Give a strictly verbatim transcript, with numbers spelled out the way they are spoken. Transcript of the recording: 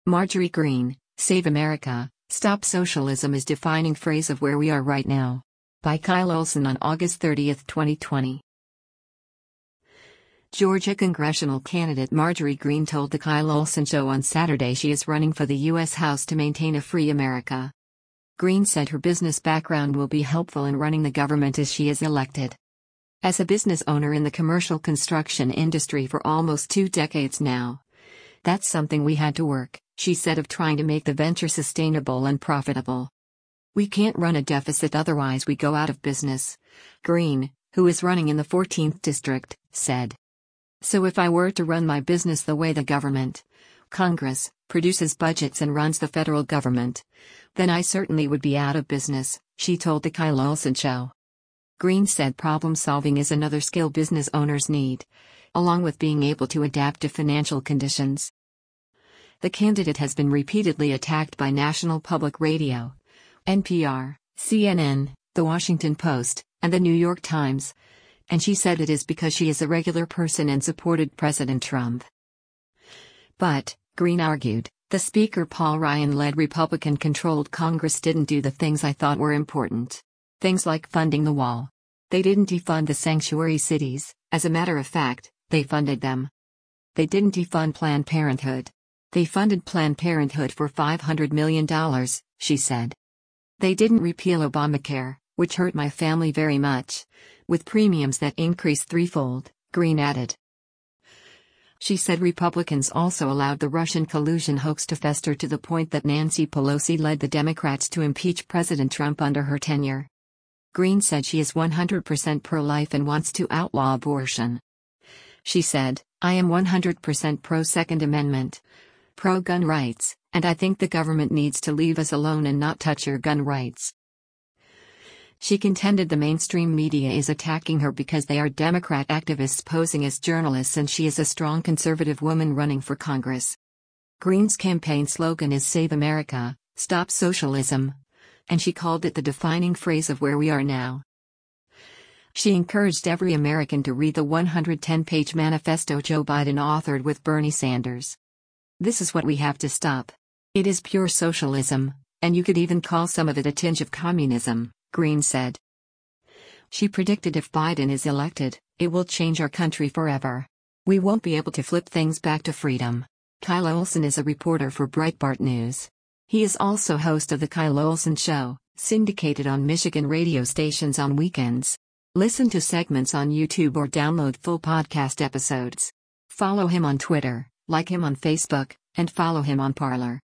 Marjorie Greene, Save America, Stop Socialism is defining phrase of where we are right now. By Kyle Olson on August thirtieth, twenty twenty. Georgia congressional candidate Marjorie Greene told the Kyle Olson Show on Saturday she is running for the U S House to maintain a free America. Greene said her business background will be helpful in running the government as she is elected. As a business owner in the commercial construction industry for almost two decades now, that's something we had to work, she said, of trying to make the venture sustainable and profitable. We can't run a deficit, otherwise we go out of business, Greene, who is running in the fourteenth district, said. So if I were to run my business the way the government, Congress, produces budgets and runs the federal government, then I certainly would be out of business, she told the Kyle Olson Show. Greene said problem solving is another skill business owners need, along with being able to adapt to financial conditions. The candidate has been repeatedly attacked by National Public Radio, N P R, C N N, The Washington Post, and The New York Times, and she said it is because she is a regular person and supported President Trump. But, Greene argued, the Speaker Paul Ryan-led Republican-controlled Congress didn't do the things I thought were important. Things like funding the wall. They didn't defund the sanctuary cities, as a matter of fact, they funded them. They didn't defund Planned Parenthood. They funded Planned Parenthood for five hundred million dollars, she said. They didn't repeal Obamacare, which hurt my family very much, with premiums that increased threefold, Greene added. She said Republicans also allowed the Russian collusion hoax to fester to the point that Nancy Pelosi led the Democrats to impeach President Trump under her tenure. Greene said she is one hundred percent pro-life and wants to outlaw abortion. She said, I am one hundred percent pro-Second Amendment, pro-gun rights, and I think the government needs to leave us alone and not touch your gun rights. She contended the mainstream media is attacking her because they are Democrat activists posing as journalists and she is a strong conservative woman running for Congress. Greene's campaign slogan is Save America, Stop Socialism, and she called it the defining phrase of where we are now. She encouraged every American to read the one hundred ten page manifesto Joe Biden authored with Bernie Sanders. This is what we have to stop. It is pure socialism, and you could even call some of it a tinge of communism, Greene said. She predicted if Biden is elected, it will change our country forever. We won't be able to flip things back to freedom. Kyle Olson is a reporter for Breitbart News. He is also host of The Kyle Olson Show, syndicated on Michigan radio stations on weekends. Listen to segments on YouTube or download full podcast episodes. Follow him on Twitter, like him on Facebook, and follow him on Parler.